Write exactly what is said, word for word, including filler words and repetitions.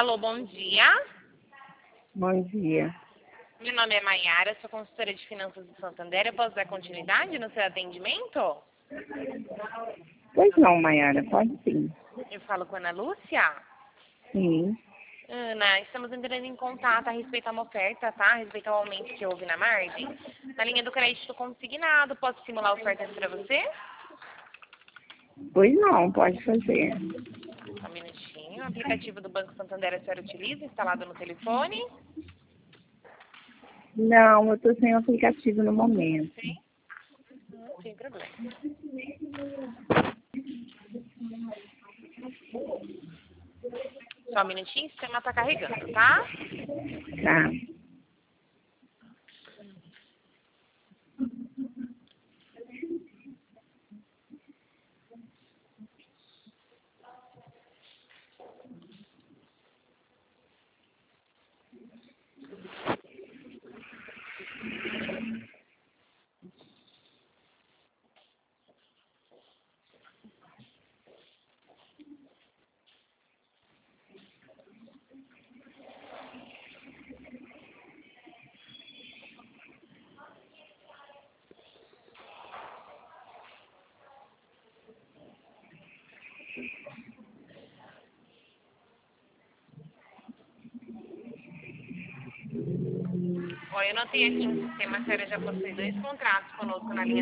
Alô, bom dia. Bom dia. Meu nome é Maiara, sou consultora de finanças do Santander. Eu posso dar continuidade no seu atendimento? Pois não, Maiara, pode sim. Eu falo com a Ana Lúcia. Sim. Ana, estamos entrando em contato a respeito a uma oferta, tá? A respeito ao aumento que houve na margem. Na linha do crédito consignado, posso simular ofertas para você? Pois não, pode fazer. Só um minutinho. O aplicativo do Banco Santander a senhora utiliza, instalado no telefone? Não, eu estou sem o aplicativo no momento. Sim. Não tem problema. Só um minutinho, o sistema está carregando, tá? Tá. Olha, eu notei aqui no sistema que a senhora já possui dois contratos conosco na linha